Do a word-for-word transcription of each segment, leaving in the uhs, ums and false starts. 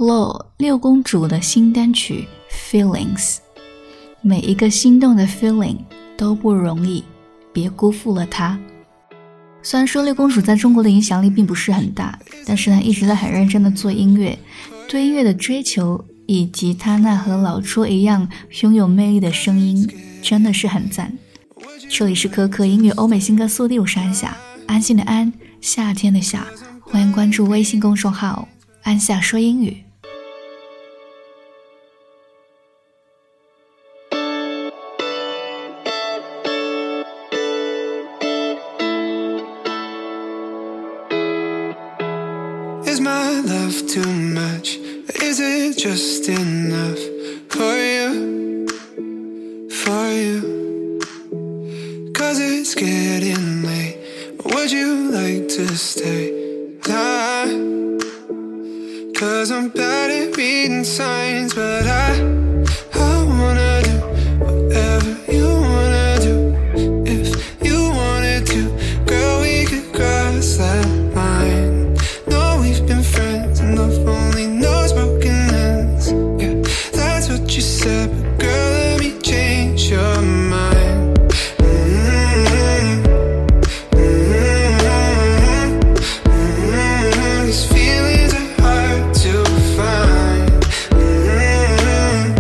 Law 六公主的新单曲 Feelings。 每一个心动的 feeling 都不容易，别辜负了它。虽然说六公主在中国的影响力并不是很大，但是呢一直在很认真的做音乐，对音乐的追求以及她那和老戳一样拥有魅力的声音真的是很赞。这里是可可音乐欧美新歌速递，我是安夏，安心的安，夏天的夏，欢迎关注微信公众号安夏说英语。 Is my love too much? Is it just enough for you? For you? Cause it's getting late. Would you like to stay? Nah. Cause I'm bad at reading signs, but I, I wanna do whatever you wanna do. If you wanted to, girl, we could cross that line. We've been friends and love only knows broken hands. Yeah, that's what you said, but girl, let me change your mind. Mm-hmm. Mm-hmm. Mm-hmm. These feelings are hard to find. Mm-hmm.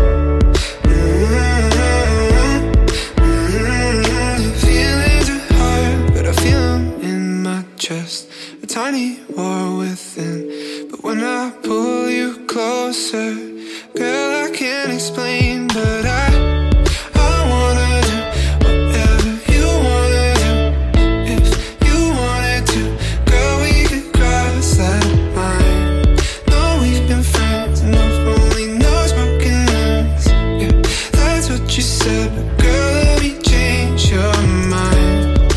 Mm-hmm. Mm-hmm. Feelings are hard, but I feel them in my chest. A tiny war within, but when I pull you closer, girl, I can't explain, but I, I wanna do whatever you wanna do. If you wanted to, girl, we could cross that line. No, we've been friends and love only knows broken hands. Yeah, that's what you said, but girl, let me change your mind.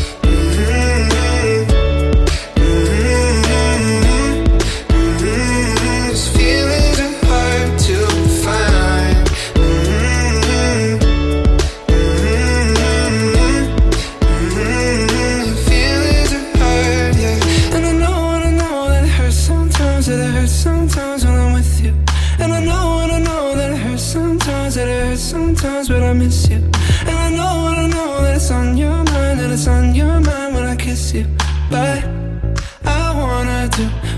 Sometimes, but I miss you. And I know, and I know that it's on your mind, that it's on your mind when I kiss you. But I wanna do